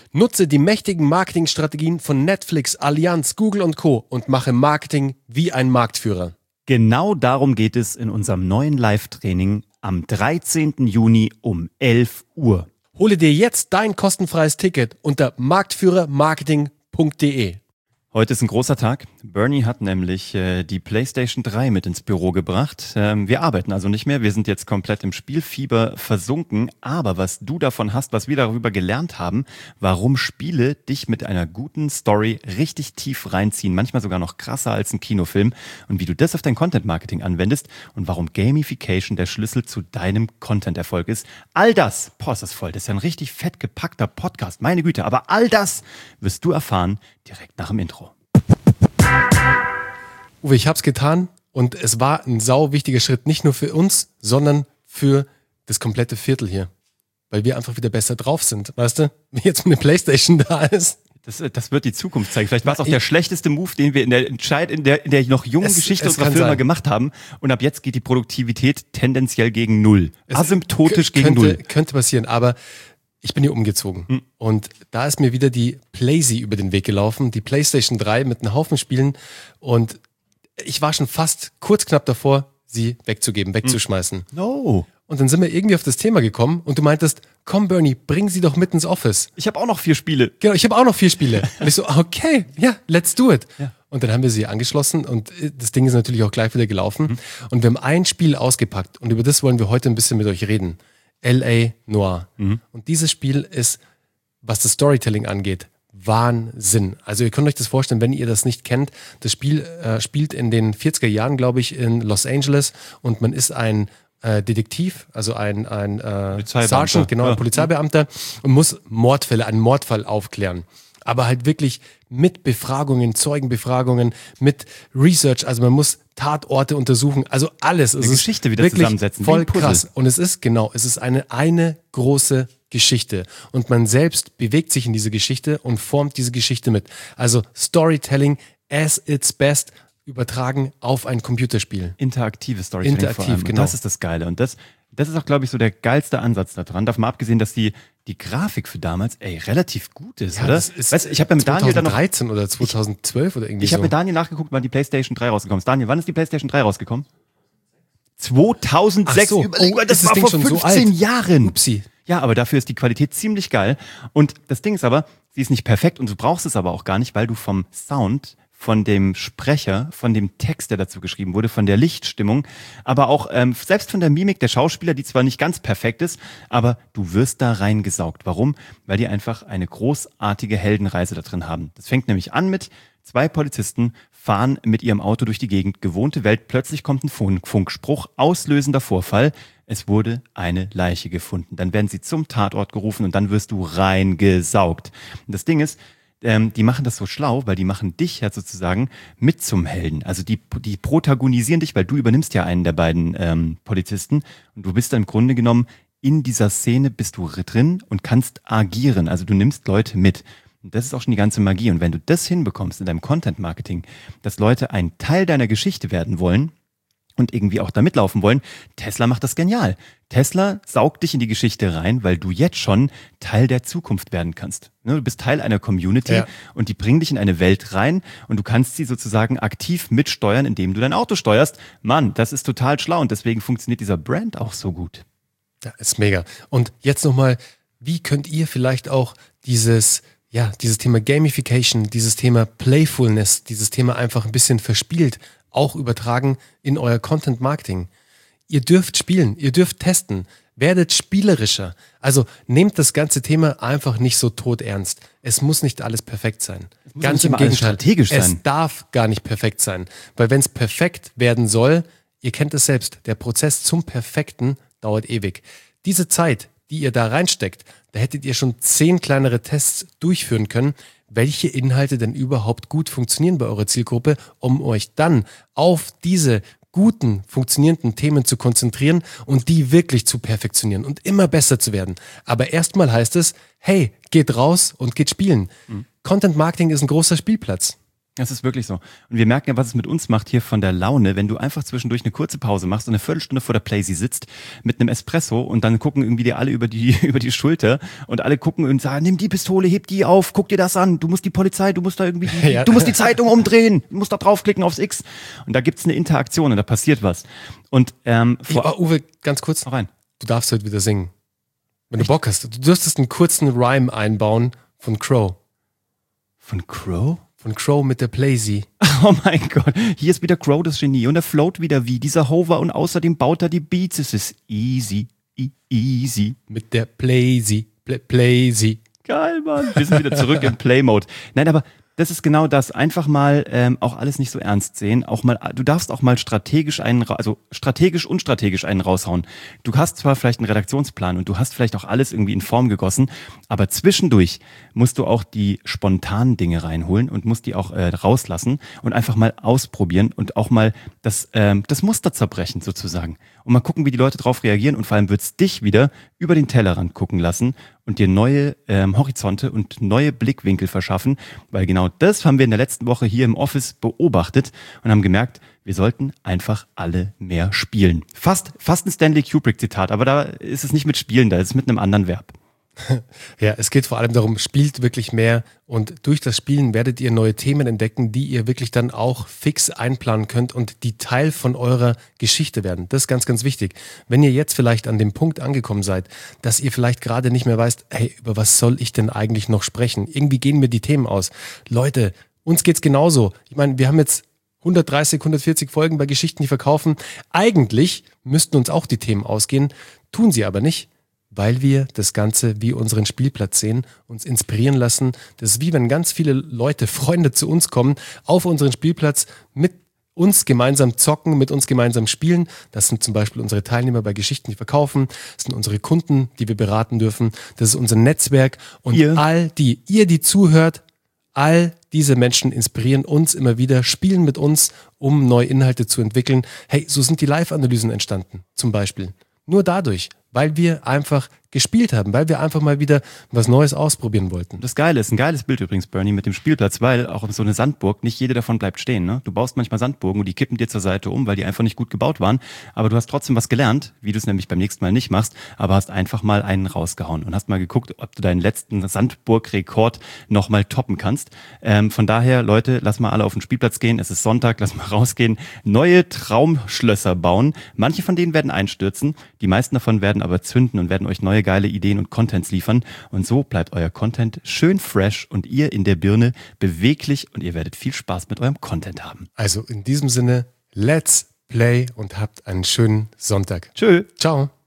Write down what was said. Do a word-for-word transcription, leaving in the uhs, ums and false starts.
Nutze die mächtigen Marketingstrategien von Netflix, Allianz, Google und Co. und mache Marketing wie ein Marktführer. Genau darum geht es in unserem neuen Live-Training am dreizehnten Juni um elf Uhr. Hole dir jetzt dein kostenfreies Ticket unter marktführer marketing punkt de. Heute ist ein großer Tag. Bernie hat nämlich äh, die PlayStation drei mit ins Büro gebracht. Ähm, wir arbeiten also nicht mehr. Wir sind jetzt komplett im Spielfieber versunken. Aber was du davon hast, was wir darüber gelernt haben, warum Spiele dich mit einer guten Story richtig tief reinziehen, manchmal sogar noch krasser als ein Kinofilm, und wie du das auf dein Content-Marketing anwendest und warum Gamification der Schlüssel zu deinem Content-Erfolg ist. All das, boah, ist das voll, das ist ja ein richtig fett gepackter Podcast, meine Güte. Aber all das wirst du erfahren direkt nach dem Intro. Uwe, ich hab's getan und es war ein sau wichtiger Schritt, nicht nur für uns, sondern für das komplette Viertel hier. Weil wir einfach wieder besser drauf sind, weißt du? Wie jetzt eine Playstation da ist. Das, das wird die Zukunft zeigen. Vielleicht war es auch ich, der schlechteste Move, den wir in der Entscheid, in der, in der noch jungen es, Geschichte es unserer Firma sein. gemacht haben. Und ab jetzt geht die Produktivität tendenziell gegen Null. Es Asymptotisch gegen könnte, Null. Könnte passieren, aber ich bin hier umgezogen hm. und da ist mir wieder die Playsee über den Weg gelaufen, die PlayStation drei mit einem Haufen Spielen, und ich war schon fast kurz knapp davor, sie wegzugeben, wegzuschmeißen. No. Und dann sind wir irgendwie auf das Thema gekommen und du meintest, komm Bernie, bring sie doch mit ins Office. Ich habe auch noch vier Spiele. Genau, ich habe auch noch vier Spiele. Und ich so, okay, ja, let's do it. Ja. Und dann haben wir sie angeschlossen und das Ding ist natürlich auch gleich wieder gelaufen. Mhm. Und wir haben ein Spiel ausgepackt und über das wollen wir heute ein bisschen mit euch reden. L A Noire. Mhm. Und dieses Spiel ist, was das Storytelling angeht, Wahnsinn. Also ihr könnt euch das vorstellen, wenn ihr das nicht kennt. Das Spiel äh, spielt in den vierziger Jahren, glaube ich, in Los Angeles und man ist ein äh, Detektiv, also ein, ein äh, Sergeant, genau, ein ja. Polizeibeamter und muss Mordfälle, einen Mordfall aufklären. Aber halt wirklich mit Befragungen, Zeugenbefragungen, mit Research, also man muss Tatorte untersuchen, also alles. Eine es Geschichte ist wieder wirklich zusammensetzen. Voll krass. Und es ist, genau, es ist eine, eine große Geschichte. Und man selbst bewegt sich in diese Geschichte und formt diese Geschichte mit. Also Storytelling as its best übertragen auf ein Computerspiel. Interaktives Storytelling. Interaktiv, vor allem. genau. Und das ist das Geile. Und das, das ist auch, glaube ich, so der geilste Ansatz daran. Davon mal abgesehen, dass die die Grafik für damals, ey, relativ gut ist, ja, oder? Das ist weißt, ich habe ja mit Daniel dann noch, zweitausenddreizehn oder zweitausendzwölf oder irgendwie Ich habe so. mit Daniel nachgeguckt, wann die PlayStation drei rausgekommen ist. Daniel, wann ist die PlayStation drei rausgekommen? zweitausendsechs. So. Überleg mal, Oh, das ist das war Ding vor schon so fünfzehn alt? Jahren. Upsi. Ja, aber dafür ist die Qualität ziemlich geil. Und das Ding ist aber, sie ist nicht perfekt und du brauchst es aber auch gar nicht, weil du vom Sound, von dem Sprecher, von dem Text, der dazu geschrieben wurde, von der Lichtstimmung, aber auch ähm, selbst von der Mimik der Schauspieler, die zwar nicht ganz perfekt ist, aber du wirst da reingesaugt. Warum? Weil die einfach eine großartige Heldenreise da drin haben. Das fängt nämlich an mit zwei Polizisten fahren mit ihrem Auto durch die Gegend, gewohnte Welt, plötzlich kommt ein Funk- Funkspruch, auslösender Vorfall, es wurde eine Leiche gefunden. Dann werden sie zum Tatort gerufen und dann wirst du reingesaugt. Und das Ding ist, Ähm, die machen das so schlau, weil die machen dich ja sozusagen mit zum Helden. Also die, die protagonisieren dich, weil du übernimmst ja einen der beiden ähm, Polizisten und du bist dann im Grunde genommen in dieser Szene, bist du drin und kannst agieren. Also du nimmst Leute mit. Und das ist auch schon die ganze Magie. Und wenn du das hinbekommst in deinem Content-Marketing, dass Leute ein Teil deiner Geschichte werden wollen und irgendwie auch da mitlaufen wollen, Tesla macht das genial. Tesla saugt dich in die Geschichte rein, weil du jetzt schon Teil der Zukunft werden kannst. Du bist Teil einer Community ja. und die bringen dich in eine Welt rein und du kannst sie sozusagen aktiv mitsteuern, indem du dein Auto steuerst. Mann, das ist total schlau und deswegen funktioniert dieser Brand auch so gut. Ja, ist mega. Und jetzt nochmal, wie könnt ihr vielleicht auch dieses, ja, dieses Thema Gamification, dieses Thema Playfulness, dieses Thema einfach ein bisschen verspielt, auch übertragen in euer Content-Marketing. Ihr dürft spielen, ihr dürft testen, werdet spielerischer. Also nehmt das ganze Thema einfach nicht so todernst. Es muss nicht alles perfekt sein. Ganz im Gegenteil, strategisch sein. Es darf gar nicht perfekt sein. Weil wenn es perfekt werden soll, ihr kennt es selbst, der Prozess zum Perfekten dauert ewig. Diese Zeit, die ihr da reinsteckt, da hättet ihr schon zehn kleinere Tests durchführen können, welche Inhalte denn überhaupt gut funktionieren bei eurer Zielgruppe, um euch dann auf diese guten, funktionierenden Themen zu konzentrieren und die wirklich zu perfektionieren und immer besser zu werden. Aber erstmal heißt es, hey, geht raus und geht spielen. Mhm. Content Marketing ist ein großer Spielplatz. Das ist wirklich so. Und wir merken ja, was es mit uns macht hier von der Laune, wenn du einfach zwischendurch eine kurze Pause machst und eine Viertelstunde vor der Playsee sitzt mit einem Espresso und dann gucken irgendwie dir alle über die, über die Schulter und alle gucken und sagen, nimm die Pistole, heb die auf, guck dir das an, du musst die Polizei, du musst da irgendwie, die, ja. du musst die Zeitung umdrehen, du musst da draufklicken aufs X. Und da gibt's eine Interaktion und da passiert was. Und ähm, vor ich, oh, Uwe, ganz kurz, noch rein. Du darfst heute wieder singen. Wenn Echt? du Bock hast. Du dürftest einen kurzen Rhyme einbauen von Crow. Von Crow? Von Crow mit der Playsee. Oh mein Gott, hier ist wieder Crow das Genie und er float wieder wie dieser Hover und außerdem baut er die Beats. Es ist easy, e- easy. Mit der Playsee, Play- Playsee. Geil, Mann. Wir sind wieder zurück im Play-Mode. Nein, aber das ist genau das. Einfach mal ähm, auch alles nicht so ernst sehen. Auch mal, du darfst auch mal strategisch einen, also strategisch und strategisch einen raushauen. Du hast zwar vielleicht einen Redaktionsplan und du hast vielleicht auch alles irgendwie in Form gegossen, aber zwischendurch musst du auch die spontanen Dinge reinholen und musst die auch äh, rauslassen und einfach mal ausprobieren und auch mal das, ähm, das Muster zerbrechen sozusagen. Und mal gucken, wie die Leute drauf reagieren und vor allem wird's dich wieder über den Tellerrand gucken lassen und dir neue ähm, Horizonte und neue Blickwinkel verschaffen, weil genau das haben wir in der letzten Woche hier im Office beobachtet und haben gemerkt, wir sollten einfach alle mehr spielen. Fast, fast ein Stanley Kubrick-Zitat, aber da ist es nicht mit Spielen, da ist es mit einem anderen Verb. Ja, es geht vor allem darum, spielt wirklich mehr und durch das Spielen werdet ihr neue Themen entdecken, die ihr wirklich dann auch fix einplanen könnt und die Teil von eurer Geschichte werden. Das ist ganz, ganz wichtig. Wenn ihr jetzt vielleicht an dem Punkt angekommen seid, dass ihr vielleicht gerade nicht mehr weißt, hey, über was soll ich denn eigentlich noch sprechen? Irgendwie gehen mir die Themen aus. Leute, uns geht's genauso. Ich meine, wir haben jetzt hundertdreißig, hundertvierzig Folgen bei Geschichten, die verkaufen. Eigentlich müssten uns auch die Themen ausgehen, tun sie aber nicht. Weil wir das Ganze wie unseren Spielplatz sehen, uns inspirieren lassen. Das ist wie wenn ganz viele Leute, Freunde zu uns kommen, auf unseren Spielplatz mit uns gemeinsam zocken, mit uns gemeinsam spielen. Das sind zum Beispiel unsere Teilnehmer bei Geschichten, die verkaufen. Das sind unsere Kunden, die wir beraten dürfen. Das ist unser Netzwerk. Und ihr. all die, ihr, die zuhört, all diese Menschen inspirieren uns immer wieder, spielen mit uns, um neue Inhalte zu entwickeln. Hey, so sind die Live-Analysen entstanden, zum Beispiel. Nur dadurch, weil wir einfach gespielt haben, weil wir einfach mal wieder was Neues ausprobieren wollten. Das Geile ist, ein geiles Bild übrigens, Bernie, mit dem Spielplatz, weil auch so eine Sandburg, nicht jede davon bleibt stehen. Ne? Du baust manchmal Sandburgen und die kippen dir zur Seite um, weil die einfach nicht gut gebaut waren, aber du hast trotzdem was gelernt, wie du es nämlich beim nächsten Mal nicht machst, aber hast einfach mal einen rausgehauen und hast mal geguckt, ob du deinen letzten Sandburg-Rekord nochmal toppen kannst. Ähm, von daher, Leute, lass mal alle auf den Spielplatz gehen, es ist Sonntag, lass mal rausgehen, neue Traumschlösser bauen. Manche von denen werden einstürzen, die meisten davon werden aber zünden und werden euch neue geile Ideen und Contents liefern. Und so bleibt euer Content schön fresh und ihr in der Birne beweglich und ihr werdet viel Spaß mit eurem Content haben. Also in diesem Sinne, let's play und habt einen schönen Sonntag. Tschö. Ciao.